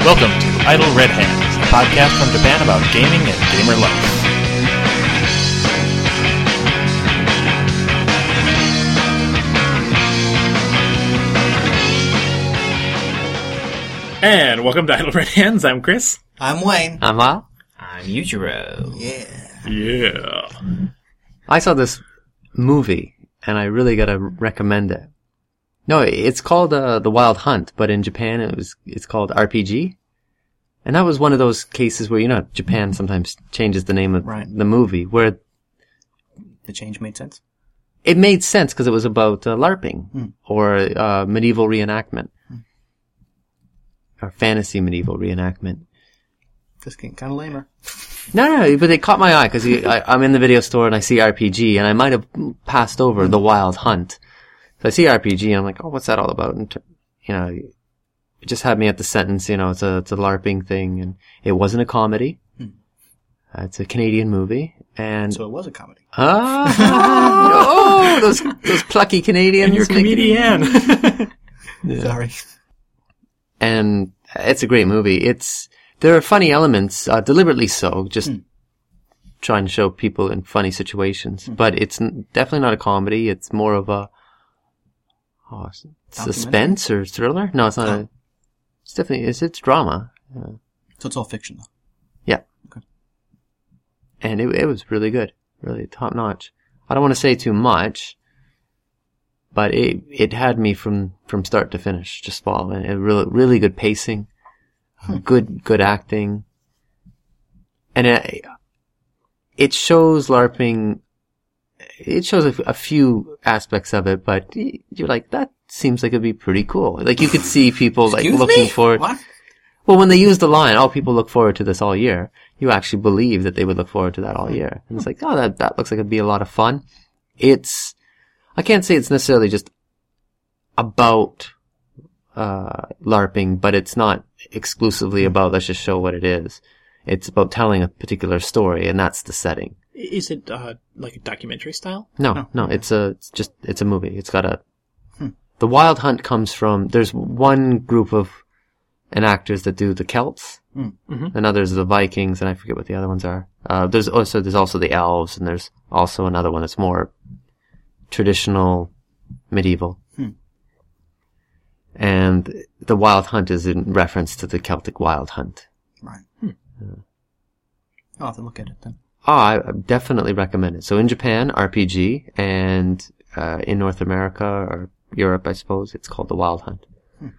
Welcome to Idle Red Hands, a podcast from Japan about gaming and gamer life. And welcome to Idle Red Hands. I'm Chris. I'm Wayne. I'm Lyle. I'm Yujiro. Yeah. Yeah. I saw this movie, and I really gotta recommend it. No, it's called The Wild Hunt, but in Japan it's called RPG. And that was one of those cases where, Japan sometimes changes the name of the movie, where The change made sense? it made sense because it was about LARPing, or medieval reenactment. Or fantasy medieval reenactment. Just getting kind of lamer. No, but they caught my eye because I'm in the video store and I see RPG, and I might have passed over The Wild Hunt. So I see RPG and I'm like, oh, what's that all about? And, it just had me at the sentence, it's a LARPing thing, and it wasn't a comedy. It's a Canadian movie, and... So it was a comedy. Those plucky Canadians. And you're a comedian. Yeah. Sorry. And it's a great movie. There are funny elements, deliberately so, just trying to show people in funny situations. But it's definitely not a comedy. It's more of a suspense or thriller. No, it's not it's definitely, it's drama. So it's all fiction, though? Yeah. Okay. And it was really good. Really top notch. I don't want to say too much, but it had me from start to finish, just following it. Really good pacing. Good acting. And it shows LARPing, it shows a few aspects of it, but you're like, that seems like it'd be pretty cool. Like, you could see people looking forward. What? Well, when they use the line, people look forward to this all year, you actually believe that they would look forward to that all year. And it's like, oh, that looks like it'd be a lot of fun. I can't say it's necessarily just about LARPing, but it's not exclusively about, let's just show what it is. It's about telling a particular story, and that's the setting. Is it like a documentary style? No, it's a movie. It's got The Wild Hunt comes from, there's one group of actors that do the Celts, and others are the Vikings, and I forget what the other ones are. There's also the elves, and there's also another one that's more traditional medieval. And the Wild Hunt is in reference to the Celtic Wild Hunt. Right. I'll have to look at it then. I definitely recommend it. So in Japan, RPG, and in North America, or Europe, I suppose, it's called The Wild Hunt. And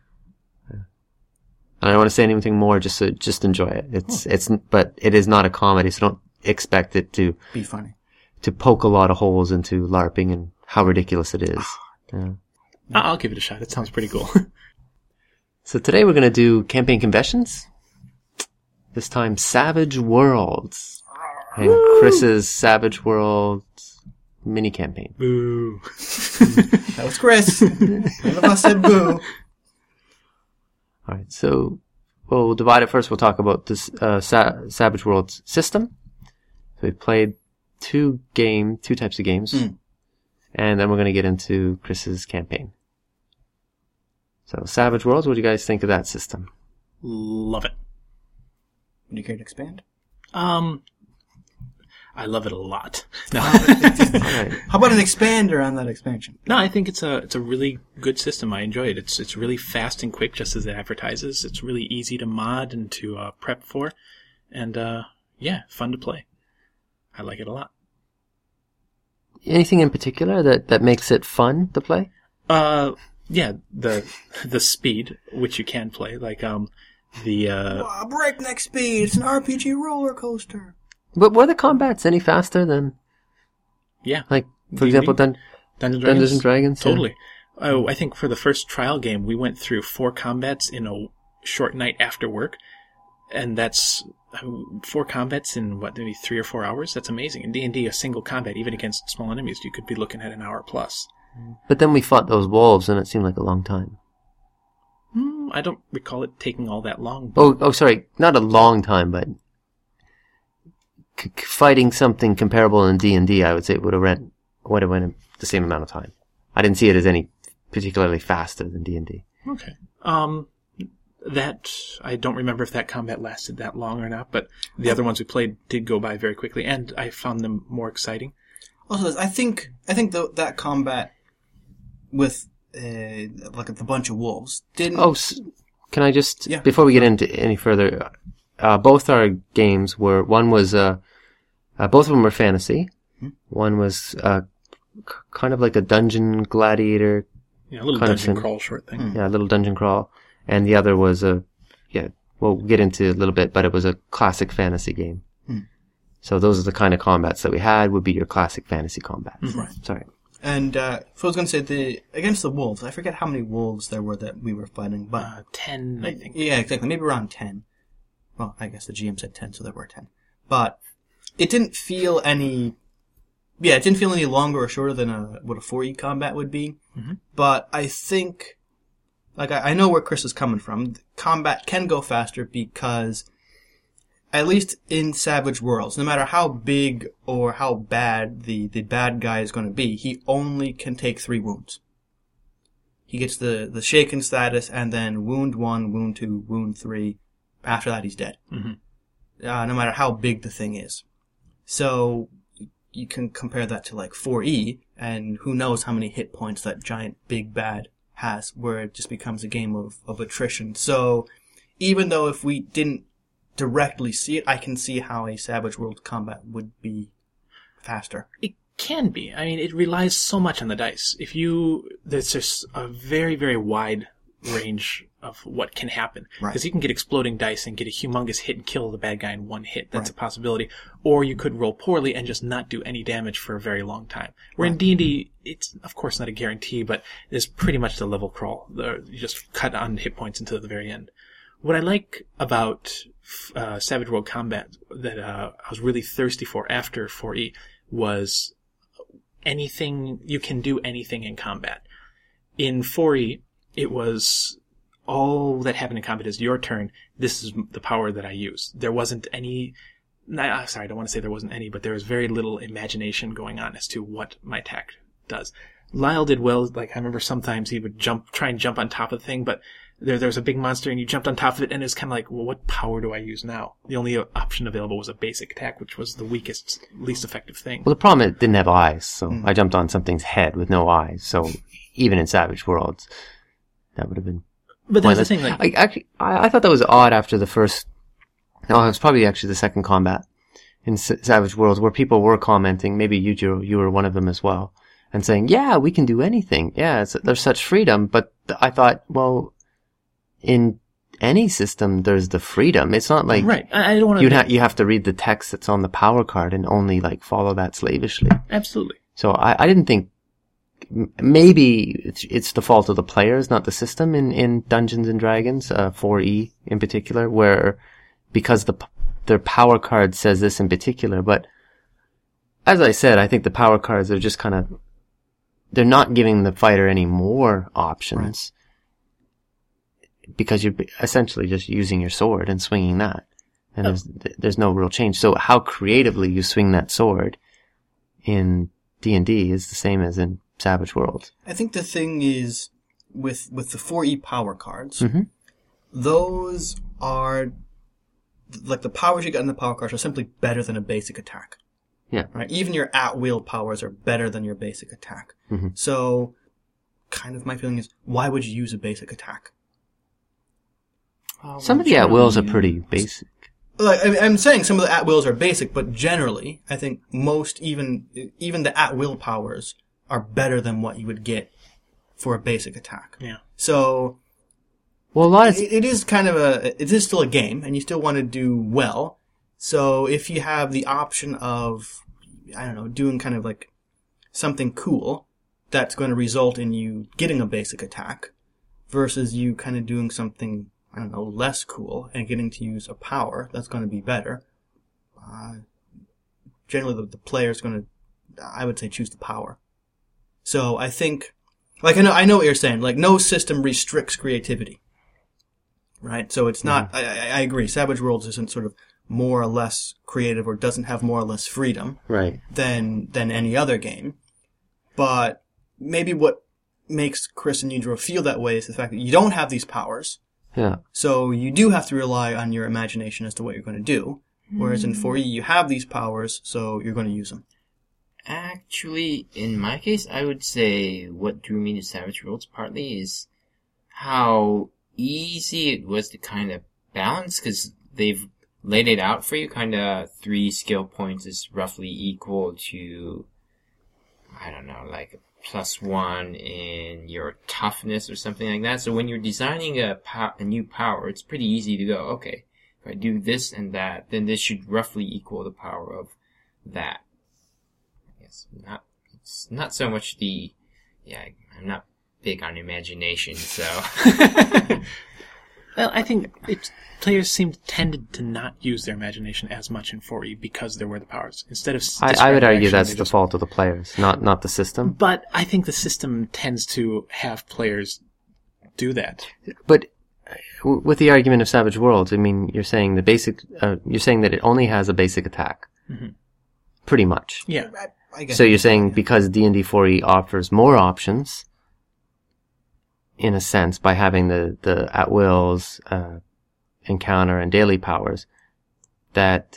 I don't want to say anything more, just enjoy it. But it is not a comedy, so don't expect it to be funny. To poke a lot of holes into LARPing and how ridiculous it is. Yeah. I'll give it a shot. It sounds pretty cool. So today we're going to do campaign conventions. This time, Savage Worlds. And Chris's Savage Worlds mini campaign. Boo. That was Chris. None of us said boo. Alright, so we'll divide it first. We'll talk about this Savage Worlds system. So we played two types of games. And then we're going to get into Chris's campaign. So, Savage Worlds, what do you guys think of that system? Love it. Would you care to expand? I love it a lot. No. Alright. How about an expander on that expansion? No, I think it's a really good system. I enjoy it. It's really fast and quick, just as it advertises. It's really easy to mod and to prep for. And, fun to play. I like it a lot. Anything in particular that makes it fun to play? Yeah, the speed, which you can play, like, breakneck speed, it's an RPG roller coaster. But were the combats any faster than... Yeah. Like, for example, Dungeons and Dragons? Totally. Yeah. Oh, I think for the first trial game, we went through 4 combats in a short night after work, and that's 4 combats in, maybe 3 or 4 hours? That's amazing. In D&D, a single combat, even against small enemies, you could be looking at an hour plus. But then we fought those wolves, and it seemed like a long time. I don't recall it taking all that long. Oh, sorry. Not a long time, but fighting something comparable in D&D, I would say it would have went the same amount of time. I didn't see it as any particularly faster than D&D. Okay. That, I don't remember if that combat lasted that long or not, but the other ones we played did go by very quickly, and I found them more exciting. Also, I think that combat with like the bunch of wolves didn't. Oh, can I just before we get into any further, both our games were both of them were fantasy. One was kind of like a dungeon gladiator. Yeah, a little dungeon crawl short thing. Yeah, a little dungeon crawl. And the other was we'll get into a little bit, but it was a classic fantasy game. So those are the kind of combats that we had, would be your classic fantasy combats. Right. Sorry. And so I was going to say, against the wolves, I forget how many wolves there were that we were fighting, but 10, I think. Yeah, exactly. Maybe around 10. Well, I guess the GM said 10, so there were 10. But it didn't feel any longer or shorter than what a 4E combat would be. Mm-hmm. But I think, like, I know where Chris is coming from. Combat can go faster because, at least in Savage Worlds, no matter how big or how bad the bad guy is going to be, he only can take 3 wounds. He gets the shaken status, and then wound 1, wound 2, wound 3. After that, he's dead. Mm-hmm. No matter how big the thing is. So you can compare that to like 4E, and who knows how many hit points that giant big bad has, where it just becomes a game of attrition. So even though if we didn't directly see it, I can see how a Savage Worlds combat would be faster. It can be. I mean, it relies so much on the dice. There's just a very, very wide range of what can happen. Because you can get exploding dice and get a humongous hit and kill the bad guy in one hit. That's a possibility. Or you could roll poorly and just not do any damage for a very long time. Where in D&D, it's of course not a guarantee, but it's pretty much the level crawl. You just cut on hit points until the very end. What I like about Savage World Combat that I was really thirsty for after 4E was you can do anything in combat. In 4E, it was all that happened in combat is your turn. This is the power that I use. There wasn't any. Sorry, I don't want to say there wasn't any, but there was very little imagination going on as to what my attack does. Lyle did well. Like I remember sometimes he would try and jump on top of the thing, but there was a big monster and you jumped on top of it, and it was kind of like, well, what power do I use now? The only option available was a basic attack, which was the weakest, least effective thing. Well, the problem is it didn't have eyes, so I jumped on something's head with no eyes. So even in Savage Worlds, that would have been. But that's the thing. Like, I thought that was odd after the first. No, it was probably actually the second combat in Savage Worlds where people were commenting. Maybe you were one of them as well, and saying, "Yeah, we can do anything. Yeah, there's such freedom." But I thought, well, in any system, there's the freedom. It's not like I don't want to. You have to read the text that's on the power card and only like follow that slavishly. Absolutely. So I didn't think. Maybe it's the fault of the players, not the system in Dungeons and Dragons, 4E in particular, where because their power card says this in particular. But as I said, I think the power cards are just kind of they're not giving the fighter any more options because you're essentially just using your sword and swinging that, and there's no real change. So how creatively you swing that sword in D&D is the same as in Savage Worlds. I think the thing is with the 4E power cards, those are like the powers you get in the power cards are simply better than a basic attack. Yeah. Right. Even your at-will powers are better than your basic attack. Mm-hmm. So, kind of my feeling is, why would you use a basic attack? Some of the at-wills are pretty basic. Like I'm saying, some of the at-wills are basic, but generally, I think most even the at-will powers are better than what you would get for a basic attack. Yeah. So, well, a lot of it is kind of it is still a game, and you still want to do well. So if you have the option of, I don't know, doing kind of like something cool that's going to result in you getting a basic attack versus you kind of doing something, I don't know, less cool and getting to use a power that's going to be better, generally the player's going to, I would say, choose the power. So I think, like I know what you're saying, like no system restricts creativity, right? So it's not, I agree, Savage Worlds isn't sort of more or less creative or doesn't have more or less freedom than any other game. But maybe what makes Chris and Yujiro feel that way is the fact that you don't have these powers, Yeah. So you do have to rely on your imagination as to what you're going to do. Whereas in 4E, you have these powers, so you're going to use them. Actually, in my case, I would say what drew me to Savage Worlds partly is how easy it was to kind of balance, because they've laid it out for you, kind of 3 skill points is roughly equal to, I don't know, like +1 in your toughness or something like that. So when you're designing a new power, it's pretty easy to go, okay, if I do this and that, then this should roughly equal the power of that. Yes, it's not so much I'm not big on imagination, so. Well, I think players tended to not use their imagination as much in 4E because there were the powers. Instead of I would argue that's the fault of the players, not the system. But I think the system tends to have players do that. But with the argument of Savage Worlds, I mean, you're saying you're saying that it only has a basic attack. Mm-hmm. Pretty much. Yeah. I guess so you're saying because D&D 4E offers more options, in a sense, by having the at-wills, encounter, and daily powers, that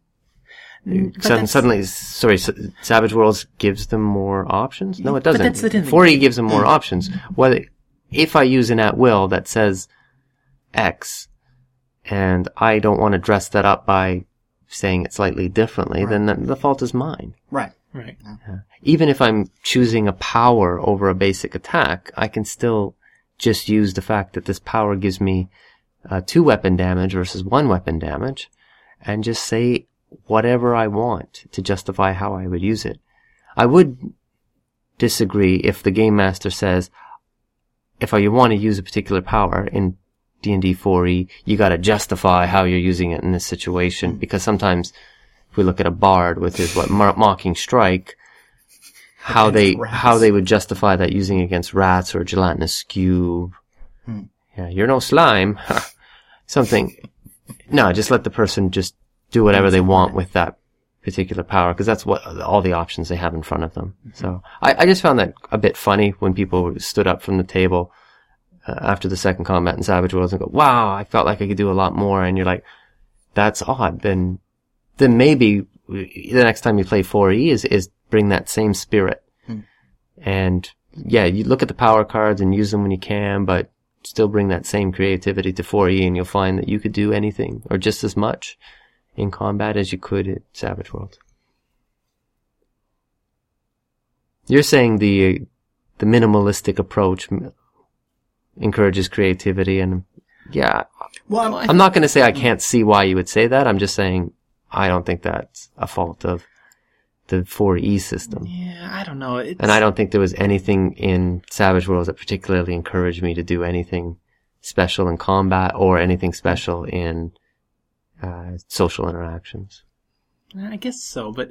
suddenly, Savage Worlds gives them more options? No, it doesn't. But that's the thing. 4E gives them more options. If I use an at-will that says X, and I don't want to dress that up by saying it slightly differently, then the fault is mine. Right. Even if I'm choosing a power over a basic attack, I can still just use the fact that this power gives me 2 weapon damage versus 1 weapon damage, and just say whatever I want to justify how I would use it. I would disagree if the game master says, if you want to use a particular power in D&D 4E, you got to justify how you're using it in this situation, because sometimes if we look at a bard with his mocking strike, how they would justify that using against rats or gelatinous skew. Yeah, you're no slime. Something. No, just let the person just do whatever they want with that particular power, because that's what all the options they have in front of them. So I just found that a bit funny when people stood up from the table after the second combat in Savage Worlds and go, wow, I felt like I could do a lot more. And you're like, that's odd. Then maybe the next time you play 4E is bring that same spirit. And yeah, you look at the power cards and use them when you can, but still bring that same creativity to 4E, and you'll find that you could do anything or just as much in combat as you could at Savage Worlds. You're saying the minimalistic approach encourages creativity, and yeah, well, I'm not going to say I can't see why you would say that. I'm just saying I don't think that's a fault of the 4E system. Yeah, I don't know. And I don't think there was anything in Savage Worlds that particularly encouraged me to do anything special in combat or anything special in social interactions. I guess so, but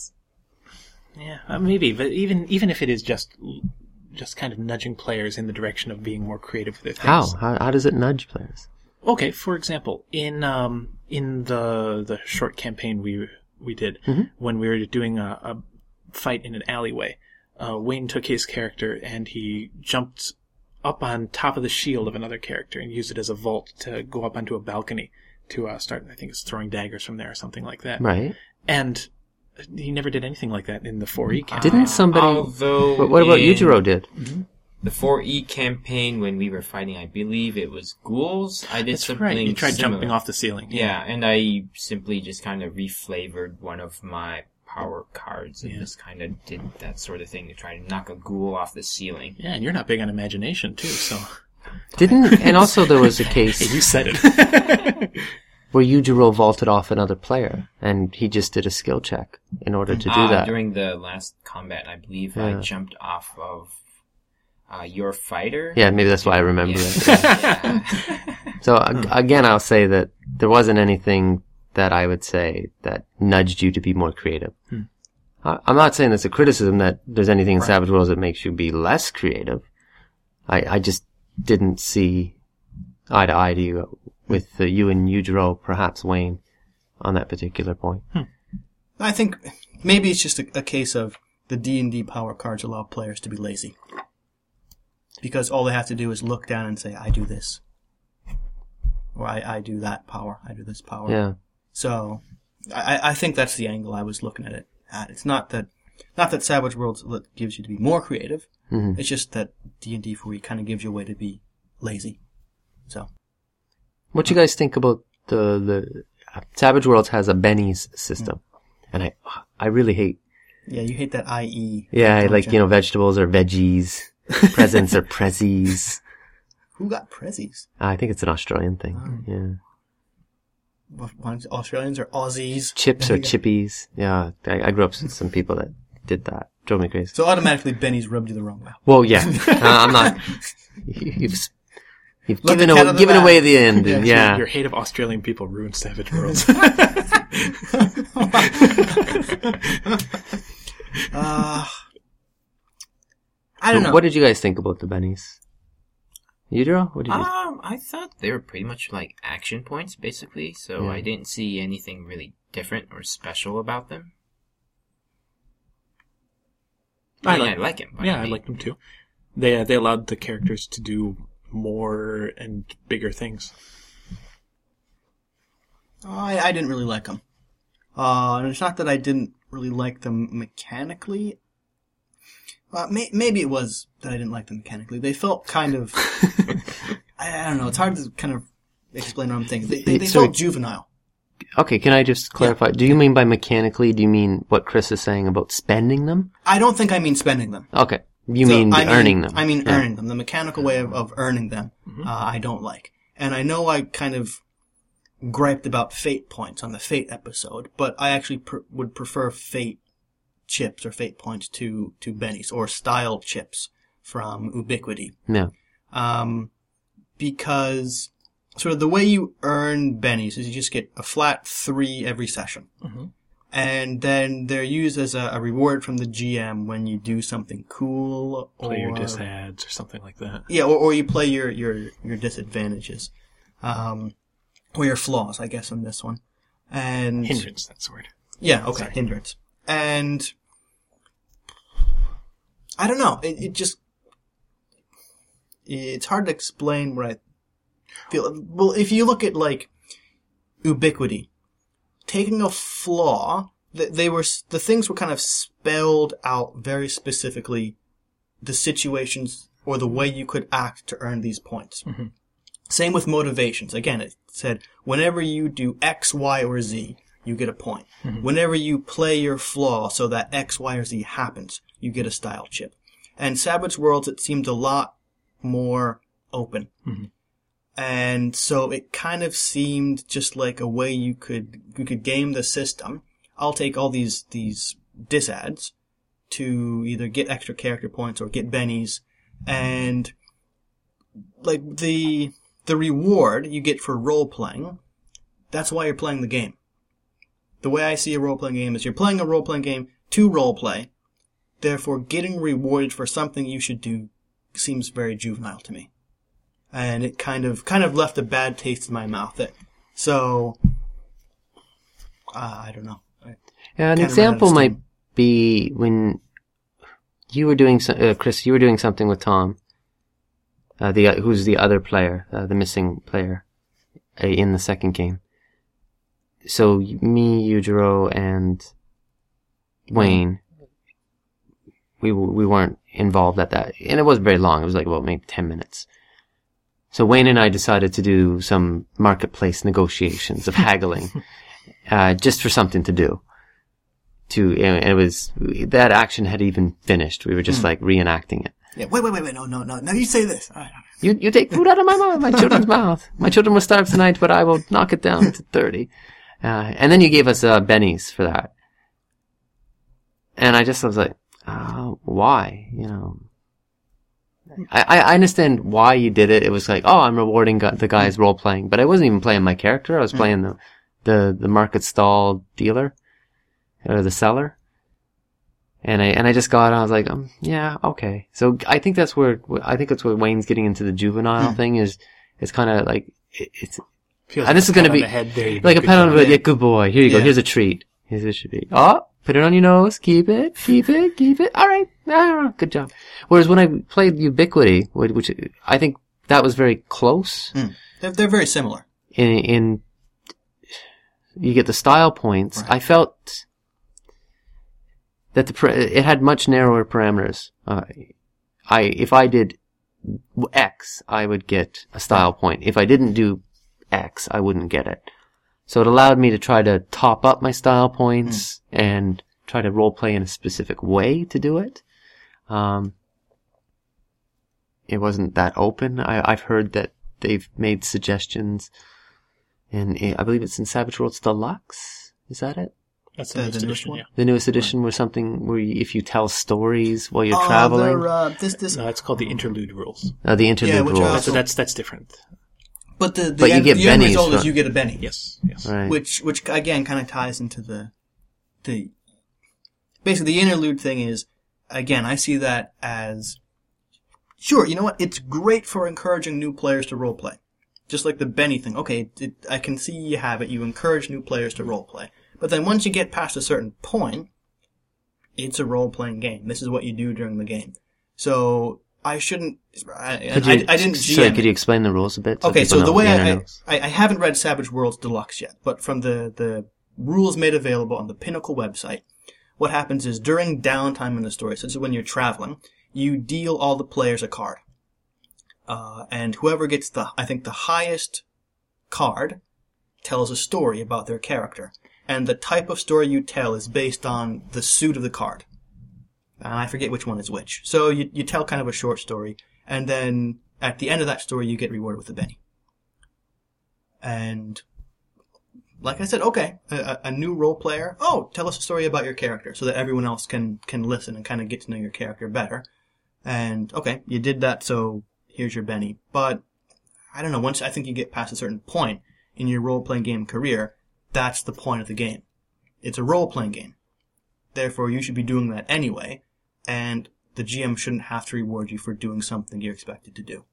maybe. But even if it is just kind of nudging players in the direction of being more creative with their things. How does it nudge players? Okay, for example, in the short campaign we did, when we were doing a fight in an alleyway, Wayne took his character and he jumped up on top of the shield of another character and used it as a vault to go up onto a balcony to start, I think it's throwing daggers from there or something like that. Right. And he never did anything like that in the 4E campaign. Didn't somebody... Although what about Yujiro did? Mm-hmm. The 4E campaign, when we were fighting, I believe it was ghouls. I did something right. You tried similar. Jumping off the ceiling. Yeah, and I simply just kind of reflavored one of my power cards and just kind of did that sort of thing to try to knock a ghoul off the ceiling. Yeah, and you're not big on imagination, too, so... And also there was a case... Hey, you said it. where Yujiro vaulted off another player, and he just did a skill check in order to do that. During the last combat, I believe I jumped off of your fighter. Yeah, maybe that's why I remember it. Yeah. So again, I'll say that there wasn't anything that I would say that nudged you to be more creative. I'm not saying that's a criticism that there's anything in Savage Worlds that makes you be less creative. I just didn't see eye to eye to you with you and Yujiro, perhaps Wayne, on that particular point. I think maybe it's just a case of the D&D power cards allow players to be lazy. Because all they have to do is look down and say, I do this. or I do that power, I do this power. Yeah. So, I think that's the angle I was looking at it at. It's not that Savage Worlds gives you to be more creative. Mm-hmm. It's just that D&D 4e kind of gives you a way to be lazy. So, What you guys think about the Savage Worlds has a Benny's system, and I really hate. yeah, you hate that IE. Yeah, don't like, you? vegetables or veggies, presents or prezzies. Who got prezzies? I think it's an Australian thing. Yeah. Australians or Aussies? Chips or chippies. Yeah, I grew up with some people that did that. Drove me crazy. So automatically Benny's rubbed you the wrong way. Well, yeah. I'm not. You've Let given the cat out of the given bag. away the end. Yeah. Your hate of Australian people ruined Savage Worlds. I don't know. What did you guys think about the Bennies? Yudro? What did you? I thought they were pretty much like action points, basically. So Yeah. I didn't see anything really different or special about them. I like him. But Yeah, I like them too. They allowed the characters to do more and bigger things. I didn't really like them. And it's not that I didn't really like them mechanically. Maybe it was that I didn't like them mechanically. They felt kind of... I don't know. It's hard to kind of explain what I'm thinking. They So- felt juvenile. Okay, can I just clarify? Do you mean by mechanically? Do you mean what Chris is saying about spending them? I don't think I mean spending them. Okay, you So, mean earning them? I mean Yeah. earning them. The mechanical way of earning them, I don't like. And I know I kind of griped about fate points on the fate episode, but I actually would prefer fate chips or fate points to bennies or style chips from Ubiquity. No. Because sort of the way you earn bennies is you just get a flat 3 every session. Mm-hmm. And then they're used as a reward from the GM when you do something cool Play your or disads or something like that. yeah, or you play your disadvantages, or your flaws, I guess, in this one. And Hindrance, that's the word. yeah, okay, Sorry. hindrance. And I don't know. It's hard to explain what I feel. Well, if you look at like Ubiquity, taking a flaw, the things were kind of spelled out very specifically, the situations or the way you could act to earn these points. Mm-hmm. Same with motivations. Again, it said whenever you do X, Y, or Z, you get a point. Mm-hmm. Whenever you play your flaw so that X, Y, or Z happens, you get a style chip. And Savage Worlds, it seemed a lot more open. Mm-hmm. And so it kind of seemed just like a way you could game the system. I'll take all these disads to either get extra character points or get bennies, and like the reward you get for role playing, that's why you're playing the game. The way I see a role playing game is you're playing a role playing game to role play. Therefore, getting rewarded for something you should do seems very juvenile to me. And it kind of left a bad taste in my mouth. So, I don't know. Yeah, an Can't example might understand. be when you were doing Chris, you were doing something with Tom, who's the other player, the missing player, in the second game. So me, Yujiro, and Wayne, we weren't involved at that, and it wasn't very long. It was like maybe 10 minutes. So Wayne and I decided to do some marketplace negotiations of haggling, just for something to do. And it was, that action had even finished. We were just like reenacting it. Yeah, wait, no, now you say this. All right. You take food out of my mouth, my children's mouth. My children will starve tonight, but I will knock it down to 30. And then you gave us, bennies for that. And I was like, why? I understand why you did it. It was like, I'm rewarding the guy's role playing, but I wasn't even playing my character. I was playing the market stall dealer, or the seller. And I just got it. I was like, yeah, okay. So I think that's where Wayne's getting into the juvenile thing is kind of like, it's, Feels and this like is going to a pat on be the head. There you go. like a Good pat on job. the head. Yeah, good boy. Here you go. Yeah. Here's a treat. Here's what it should be. Put it on your nose. Keep it. All right. Good job. Whereas when I played Ubiquity, which I think that was very close. They're very similar. in you get the style points. Right. I felt that it had much narrower parameters. If I did X, I would get a style point. If I didn't do X, I wouldn't get it. So it allowed me to try to top up my style points and try to roleplay in a specific way to do it. It wasn't that open. I've heard that they've made suggestions, and I believe it's in Savage Worlds Deluxe. Is that it? That's the newest edition, one? yeah. The newest edition was something where if you tell stories while you're traveling. No, it's called the interlude rules. The interlude which rules. So that's different. But the But you end, get the end bennies result is from- you get a Benny. Yes. Right. Which again kind of ties into the basically the interlude thing is, again, I see that as, sure, you know what, it's great for encouraging new players to roleplay. Just like the Benny thing. Okay, I can see you have it, you encourage new players to roleplay. But then once you get past a certain point, it's a role-playing game. This is what you do during the game. So, I shouldn't, I didn't GM Sorry, it. could you explain the rules a bit? Okay, people so the know way inner knows? I haven't read Savage Worlds Deluxe yet, but from the rules made available on the Pinnacle website, what happens is during downtime in the story, so this is when you're traveling, you deal all the players a card. And whoever gets the highest card tells a story about their character. And the type of story you tell is based on the suit of the card. And I forget which one is which. So you tell kind of a short story, and then at the end of that story you get rewarded with a Benny. And like I said, okay, a new role player, tell us a story about your character so that everyone else can listen and kind of get to know your character better. And okay, you did that, so here's your Benny. But I don't know, once I think you get past a certain point in your role-playing game career, that's the point of the game. It's a role-playing game. Therefore, you should be doing that anyway, and the GM shouldn't have to reward you for doing something you're expected to do.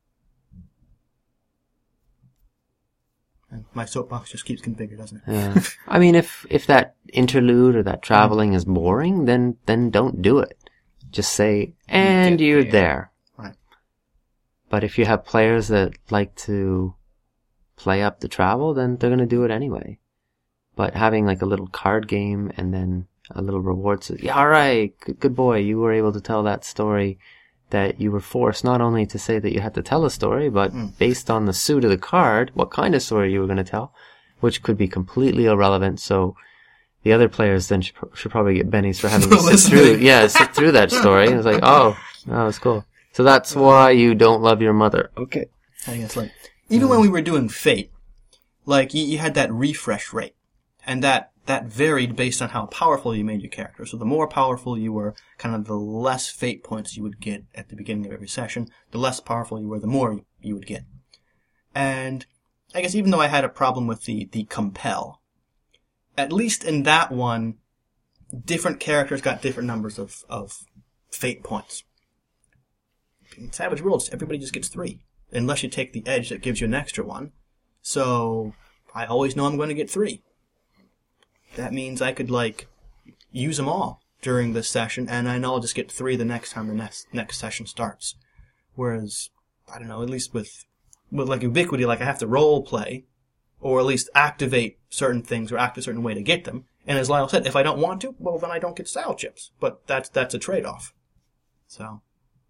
And my soapbox just keeps getting bigger, doesn't it? Yeah. I mean, if that interlude or that traveling is boring, then don't do it. Just say, and you're there. Right. But if you have players that like to play up the travel, then they're going to do it anyway. But having like a little card game and then a little reward says, yeah, all right, good boy, you were able to tell that story that you were forced not only to say that you had to tell a story, but based on the suit of the card, what kind of story you were going to tell, which could be completely irrelevant. So the other players then should probably get bennies for having to sit through that story. And it's like, oh, that's cool. So that's why you don't love your mother. Okay. I guess, like, even when we were doing Fate, like, you had that refresh rate, and that varied based on how powerful you made your character. So the more powerful you were, kind of the less Fate points you would get at the beginning of every session. The less powerful you were, the more you would get. And I guess even though I had a problem with the compel, at least in that one, different characters got different numbers of Fate points. In Savage Worlds, everybody just gets 3. Unless you take the edge that gives you an extra one. So, I always know I'm going to get 3. That means I could, like, use them all during this session, and I know I'll just get 3 the next time the next session starts. Whereas, I don't know, at least with like Ubiquity, like I have to role play, or at least activate certain things, or act a certain way to get them. And as Lyle said, if I don't want to, well then I don't get style chips. But that's a trade-off. So.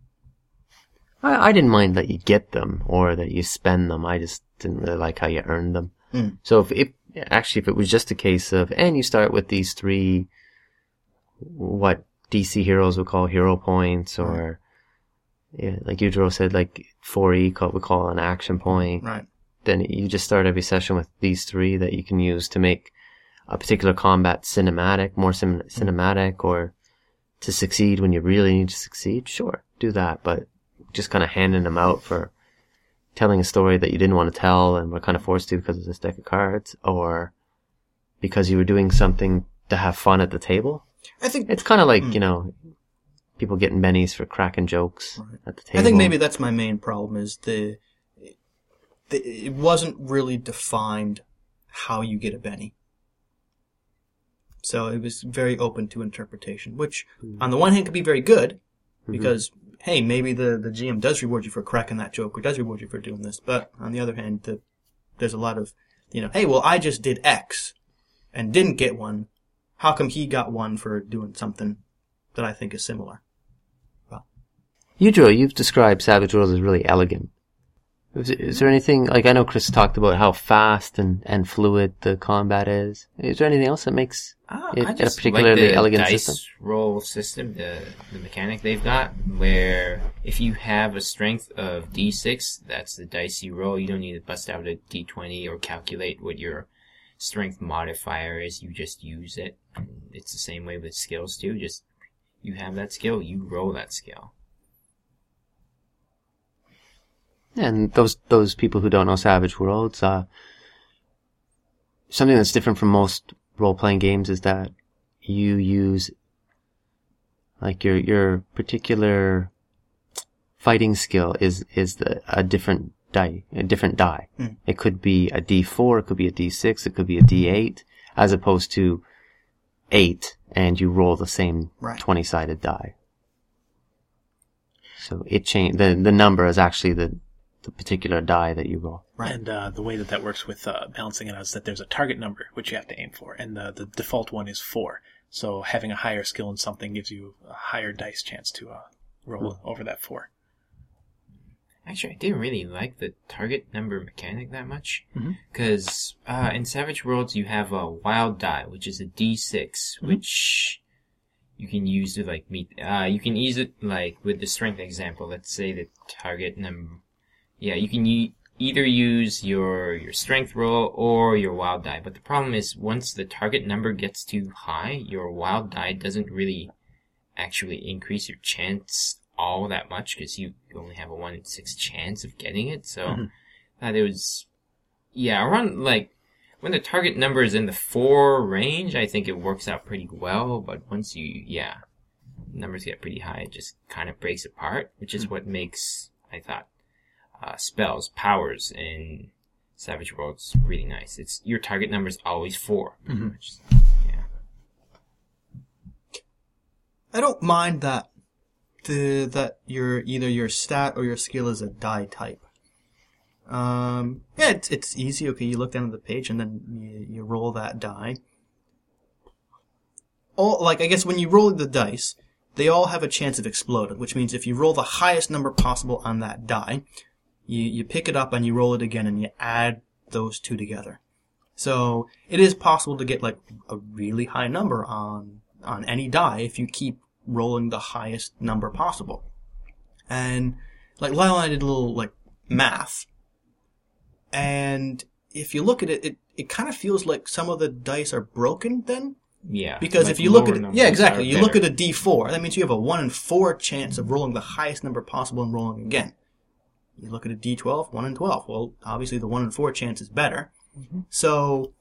I didn't mind that you get them or that you spend them. I just didn't really like how you earned them. So if it was just a case of, and you start with these 3, what DC heroes would call hero points, or like Yujiro said, like 4E we call an action point. Right. Then you just start every session with these 3 that you can use to make a particular combat cinematic, more cinematic, or to succeed when you really need to succeed. Sure, do that, but just kind of handing them out for telling a story that you didn't want to tell and were kind of forced to because of this deck of cards, or because you were doing something to have fun at the table. I think it's kind of like, people getting bennies for cracking jokes at the table. I think maybe that's my main problem is it wasn't really defined how you get a Benny. So it was very open to interpretation, which on the one hand could be very good, because, hey, maybe the GM does reward you for cracking that joke, or does reward you for doing this, but on the other hand, there's a lot of hey, well, I just did X and didn't get one. How come he got one for doing something that I think is similar? Well, Yujiro, you've described Savage Worlds as really elegant. Is there anything, like I know Chris talked about how fast and fluid the combat is. Is there anything else that makes it I a just particularly like the elegant dice system? roll system, the mechanic they've got, where if you have a strength of D6, that's the dice you roll. You don't need to bust out a D20 or calculate what your strength modifier is. You just use it. And it's the same way with skills too. Just you have that skill, you roll that skill. And those people who don't know Savage Worlds, something that's different from most role-playing games is that you use, like, your particular fighting skill is a different die. Mm. It could be a D4, it could be a D6, it could be a D8, as opposed to 8, and you roll the same Right. 20-sided die. So the number is actually the particular die that you roll. Right. And the way that works with balancing it out is that there's a target number which you have to aim for, and the default one is 4. So having a higher skill in something gives you a higher dice chance to roll over that 4. Actually, I didn't really like the target number mechanic that much. Mhm. Because in Savage Worlds, you have a wild die, which is a D6, which you can use to, like, meet... you can use it, like, with the strength example. Let's say the target number... Yeah, you can either use your strength roll or your wild die. But the problem is, once the target number gets too high, your wild die doesn't really actually increase your chance all that much, because you only have a 1 in 6 chance of getting it. So that it was, around, like, when the target number is in the 4 range, I think it works out pretty well. But once numbers get pretty high, it just kind of breaks apart, which is what makes, I thought, spells, powers in Savage Worlds really nice. It's your target number is always 4. Which is, I don't mind that that your stat or your skill is a die type. It's easy. Okay, you look down at the page and then you roll that die. I guess when you roll the dice, they all have a chance of exploding, which means if you roll the highest number possible on that die, you pick it up and you roll it again and you add those two together. So it is possible to get, like, a really high number on any die if you keep rolling the highest number possible. And, like, Lyle and I did a little, like, math. And if you look at it, it kind of feels like some of the dice are broken then. yeah. Because like if you look at lower it, numbers yeah, exactly. are You look at better. a D4, that means you have a 1 in 4 chance of rolling the highest number possible and rolling again. You look at a D12, 1 in 12. Well, obviously the 1 in 4 chance is better. So,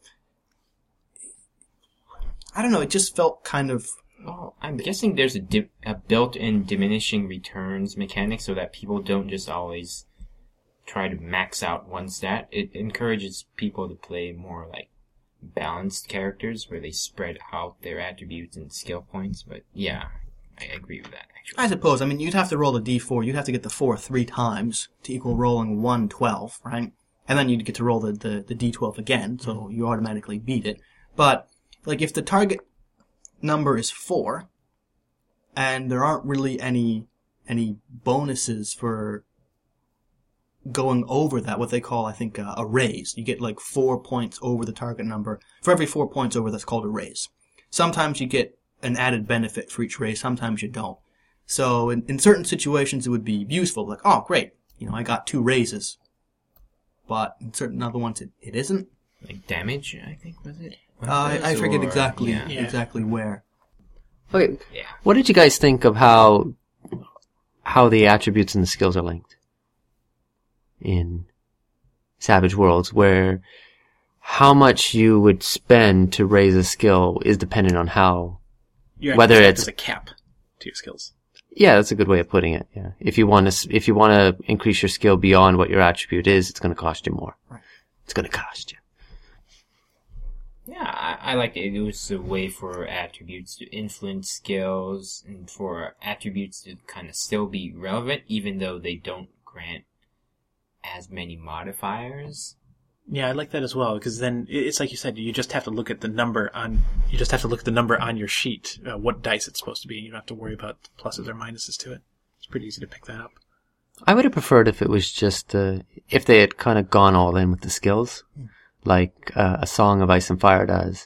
I don't know, it just felt kind of... Well, I'm guessing there's a built-in diminishing returns mechanic so that people don't just always try to max out one stat. It encourages people to play more, like, balanced characters where they spread out their attributes and skill points. But yeah, I agree with that, actually. I suppose, I mean, you'd have to roll a D4, you'd have to get the 4 3 times to equal rolling 1 12, right? And then you'd get to roll the D12 again, so you automatically beat it. But, like, if the target number is 4, and there aren't really any bonuses for going over that, what they call, I think, a raise. You get, like, 4 points over the target number. For every 4 points over, that's called a raise. Sometimes you get an added benefit for each raise, sometimes you don't. So, in certain situations, it would be useful. Like, oh, great, I got 2 raises. But in certain other ones, it isn't. Like damage, I think, was it? I forget exactly Yeah. exactly where. Okay, Yeah. what did you guys think of how the attributes and the skills are linked in Savage Worlds, where how much you would spend to raise a skill is dependent on how... You Whether actually it's- there's a cap to your skills. Yeah, that's a good way of putting it. Yeah, if you want to increase your skill beyond what your attribute is, it's going to cost you more. Right. It's going to cost you. Yeah, I liked it. It was a way for attributes to influence skills and for attributes to kind of still be relevant, even though they don't grant as many modifiers. Yeah, I like that as well, because then it's like you said, you just have to look at the number on your sheet, what dice it's supposed to be, and you don't have to worry about pluses or minuses to it. It's pretty easy to pick that up. I would have preferred if it was just, if they had kind of gone all in with the skills, like A Song of Ice and Fire does,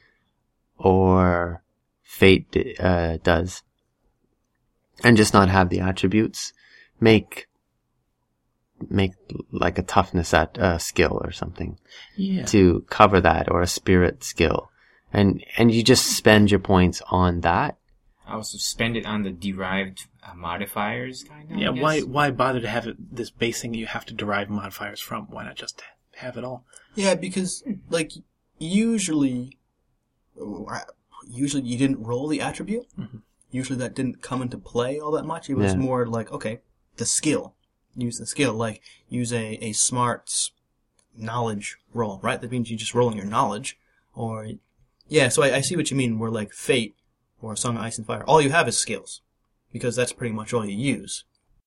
or Fate does, and just not have the attributes. Make like a toughness at skill or something to cover that, or a spirit skill, and you just spend your points on that. Also spend it on the derived modifiers, kind of. Yeah, why bother to have this base thing you have to derive modifiers from? Why not just have it all? Yeah, because like usually you didn't roll the attribute. Mm-hmm. Usually that didn't come into play all that much. It was more like, okay, the skill. Use the skill, like use a smarts knowledge roll, right? That means you're just rolling your knowledge. Or, yeah, so I see what you mean, where like Fate or A Song of Ice and Fire, all you have is skills. Because that's pretty much all you use.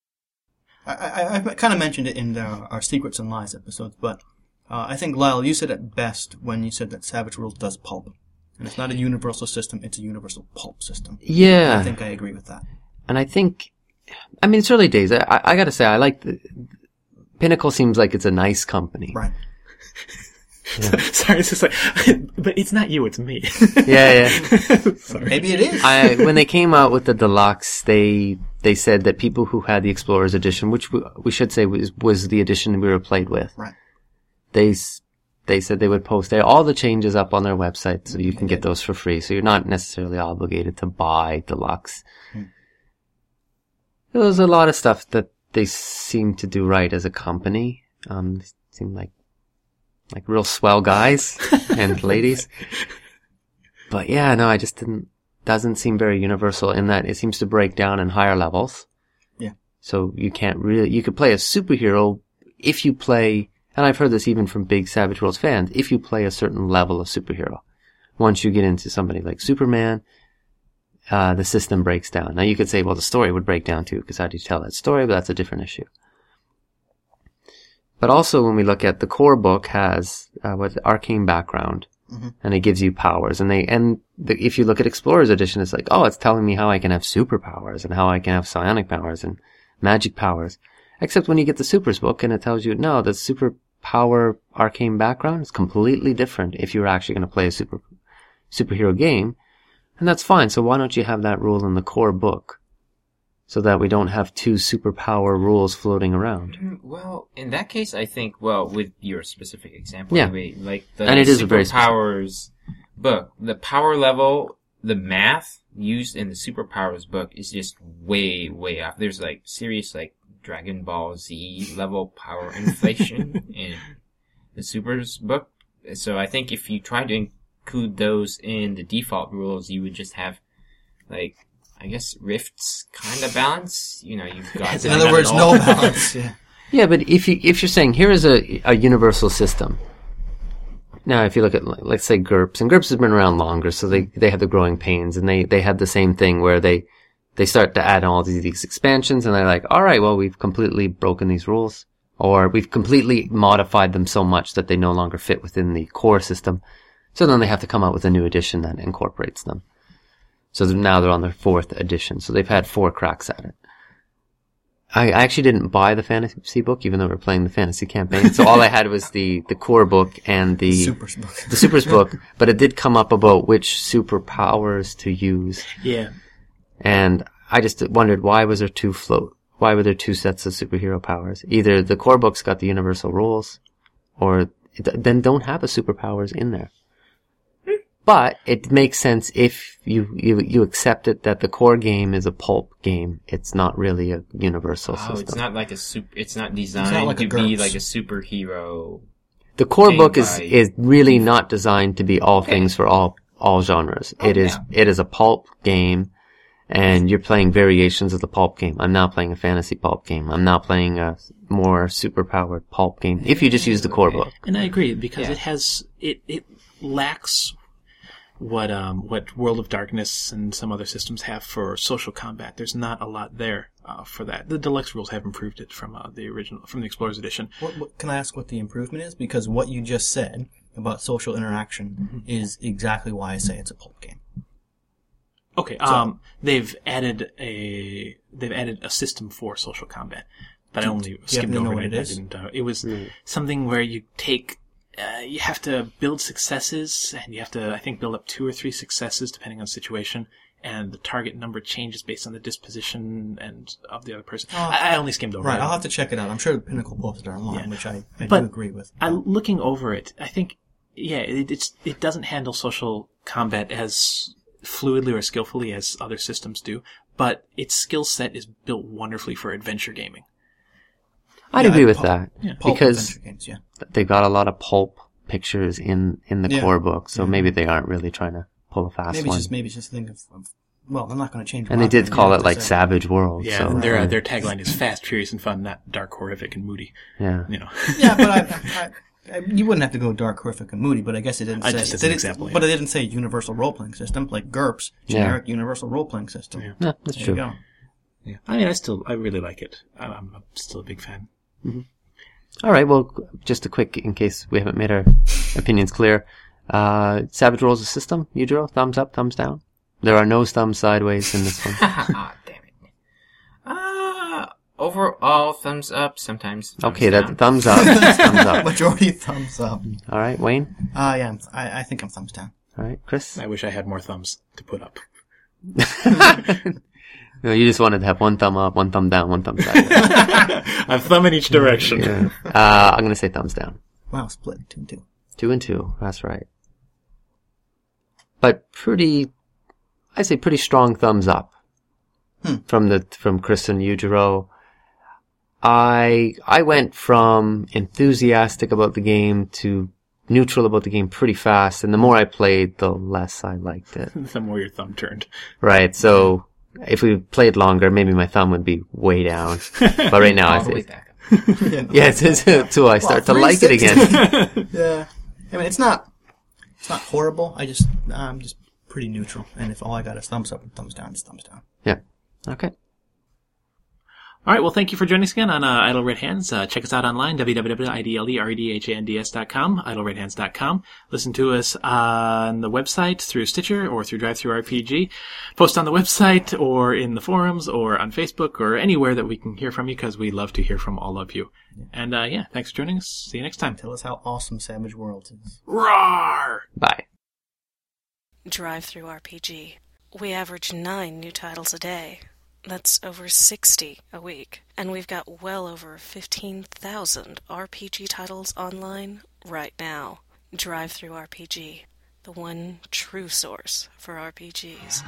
I kind of mentioned it in our Secrets and Lies episodes, but I think, Lyle, you said it best when you said that Savage Worlds does pulp. And it's not a universal system, it's a universal pulp system. Yeah. I think I agree with that. And I think, I mean, it's early days. I gotta say, I like Pinnacle seems like it's a nice company. Right. Yeah. Sorry, it's just like, but it's not you, it's me. Yeah. Sorry. Maybe it is. When they came out with the deluxe, they said that people who had the Explorers edition, which we should say was the edition we were played with. Right. They said they would post all the changes up on their website, so you can get those for free. So you're not necessarily obligated to buy deluxe. There was a lot of stuff that they seem to do right as a company. They seem like real swell guys and ladies. But yeah, no, I just doesn't seem very universal in that it seems to break down in higher levels. Yeah. So you could play a superhero if you play, and I've heard this even from big Savage Worlds fans, if you play a certain level of superhero. Once you get into somebody like Superman, the system breaks down. Now you could say, well, the story would break down too, because how do you tell that story? But that's a different issue. But also when we look at the core book has arcane background, and it gives you powers. If you look at Explorer's Edition, it's like, oh, it's telling me how I can have superpowers and how I can have psionic powers and magic powers. Except when you get the Supers book and it tells you, no, the superpower arcane background is completely different if you're actually going to play a superhero game. And that's fine. So why don't you have that rule in the core book? So that we don't have two superpower rules floating around. Well, in that case, I think, with your specific example, anyway, like the and it is superpowers book, the power level, the math used in the superpowers book is just way, way off. There's like serious like Dragon Ball Z level power inflation in the Supers book. So I think if you try to include those in the default rules, you would just have like, I guess Rift's kind of balance. You know, you've got. In other words, no balance. Yeah, but if you're saying here is a universal system. Now, if you look at let's say GURPS, and GURPS has been around longer, so they have the Growing Pains, and they had the same thing where they start to add all these expansions, and they're like, all right, well, we've completely broken these rules, or we've completely modified them so much that they no longer fit within the core system. So then they have to come out with a new edition that incorporates them. So now they're on their 4th edition. So they've had 4 cracks at it. I actually didn't buy the fantasy book, even though we're playing the fantasy campaign. So all I had was the core book and the Supers book. But it did come up about which superpowers to use. Yeah. And I just wondered, why were there 2 sets of superhero powers? Either the core book's got the universal rules, or then don't have the superpowers in there. But it makes sense if you accept it that the core game is a pulp game. It's not really a universal system. It's not like it's not designed to be like a superhero. The core book is really not designed to be all things for all genres. It is a pulp game, and you're playing variations of the pulp game. I'm now playing a fantasy pulp game. I'm now playing a more superpowered pulp game. If you just use the core book. And I agree, because it lacks what World of Darkness and some other systems have for social combat. There's not a lot there. for that. The deluxe rules have improved it from the Explorers Edition. What can I ask what the improvement is? Because what you just said about social interaction is exactly why I say it's a pulp game. Okay, they've added a system for social combat, but I only skimmed over it. It was something where you take. You have to build successes, and you have to, I think, build up 2 or 3 successes depending on the situation, and the target number changes based on the disposition and of the other person. I only skimmed over it. Right, I'll have to check it out. I'm sure the Pinnacle posted it online, which I do agree with. Looking over it, I think, it doesn't handle social combat as fluidly or skillfully as other systems do, but its skill set is built wonderfully for adventure gaming. I'd agree with that. Yeah. Because games, they've got a lot of pulp pictures in the core book, so maybe they aren't really trying to pull a fast one. Maybe it's just a thing of well, they're not going to change. And they did call it like Savage World. Yeah, so, their tagline is fast, furious, and fun, not dark, horrific, and moody. Yeah. Yeah, but you wouldn't have to go dark, horrific, and moody, but I guess it didn't say. Just as an example, but it didn't say universal role-playing system, like GURPS, generic universal role-playing system. Yeah, that's there true. You go. Yeah. I really like it. I'm still a big fan. Mm-hmm. All right, well, just a quick, in case we haven't made our opinions clear. Savage Worlds of system, Yujiro, thumbs up, thumbs down? There are no thumbs sideways in this one. Damn it. Overall, thumbs up, sometimes thumbs Okay, down. thumbs up. Thumbs up. Majority thumbs up. All right, Wayne? Yeah, I think I'm thumbs down. All right, Chris? I wish I had more thumbs to put up. No, you just wanted to have one thumb up, one thumb down, one thumb sideways. A thumb in each direction. Yeah. I'm going to say thumbs down. Wow, split 2-2. 2 and 2, that's right. But I'd say pretty strong thumbs up from Chris and Yujiro. I went from enthusiastic about the game to neutral about the game pretty fast, and the more I played, the less I liked it. The more your thumb turned. Right, so if we played longer, maybe my thumb would be way down. But right now, All the way back up. till I start to like it again. Yeah. I mean, it's not horrible. I'm just pretty neutral. And if all I got is thumbs up and thumbs down, it's thumbs down. Yeah. Okay. All right, well, thank you for joining us again on Idle Red Hands. Check us out online, www.idleredhands.com, idleredhands.com. Listen to us on the website through Stitcher or through DriveThruRPG. Post on the website or in the forums or on Facebook or anywhere that we can hear from you, because we love to hear from all of you. And thanks for joining us. See you next time. Tell us how awesome Savage Worlds is. Roar! Bye. DriveThruRPG. We average 9 new titles a day. That's over 60 a week. And we've got well over 15,000 RPG titles online right now. DriveThruRPG, the one true source for RPGs.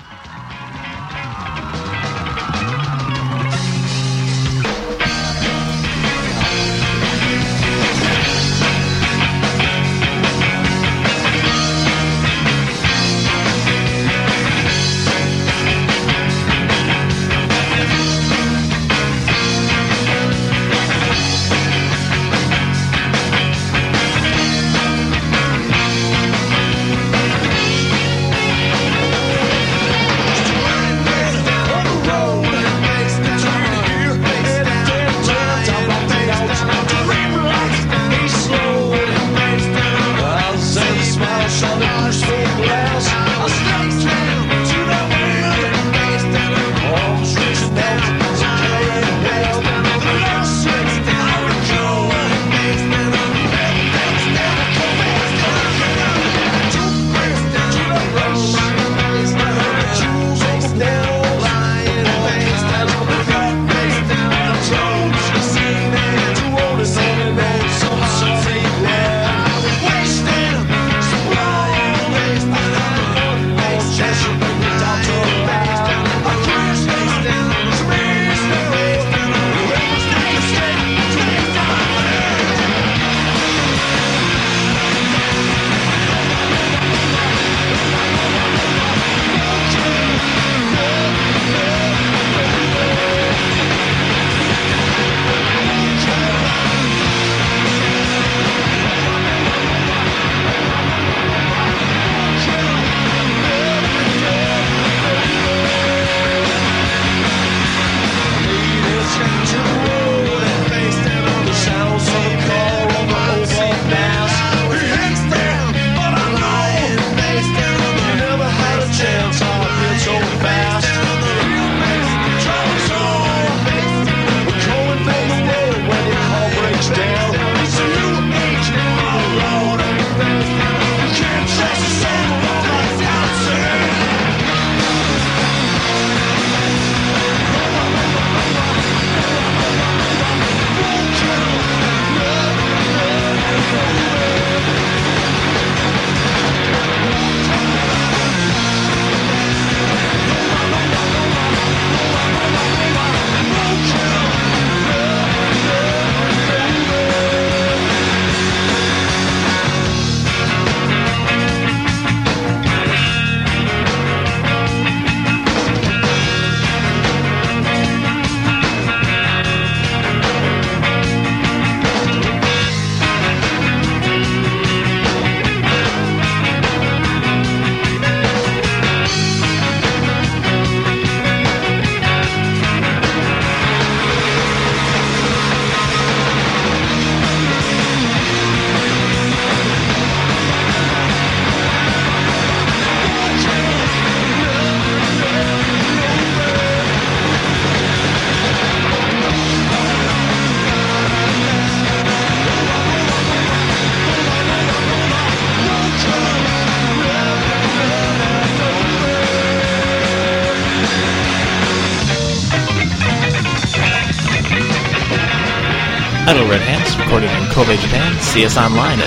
Idle Red Hands, recorded in Kobe, Japan. See us online at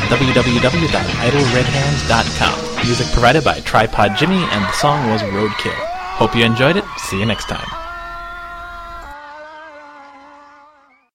www.idleredhands.com. Music provided by Tripod Jimmy, and the song was Roadkill. Hope you enjoyed it. See you next time.